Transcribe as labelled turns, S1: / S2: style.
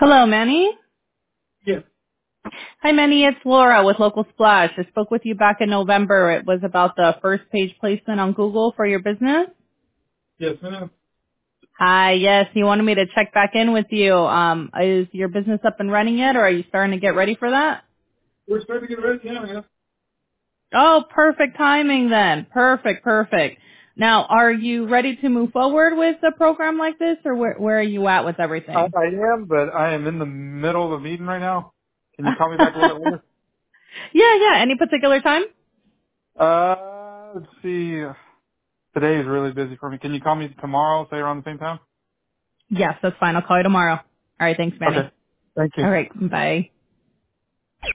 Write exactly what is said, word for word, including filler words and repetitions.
S1: Hello, Manny.
S2: Yes.
S1: Hi, Manny. It's Laura with Local Splash. I spoke with you back in November. It was about the first page placement on Google for your business.
S2: Yes, ma'am.
S1: Hi, yes. You wanted me to check back in with you. Um, is your business up and running yet, or are you starting to get ready for that?
S2: We're starting to get ready now, man.
S1: Oh, perfect timing then. Perfect, perfect. Now, are you ready to move forward with a program like this, or where, where are you at with
S2: I,
S1: everything?
S2: I am, but I am in the middle of a meeting right now. Can you call me back a little bit
S1: yeah,
S2: later?
S1: yeah. Any particular time?
S2: Uh, let's see. Today is really busy for me. Can you call me tomorrow, say around the same time?
S1: Yes, that's fine. I'll call you tomorrow. All right, thanks,
S2: Okay.
S1: Manny.
S2: Thank you.
S1: All right, bye.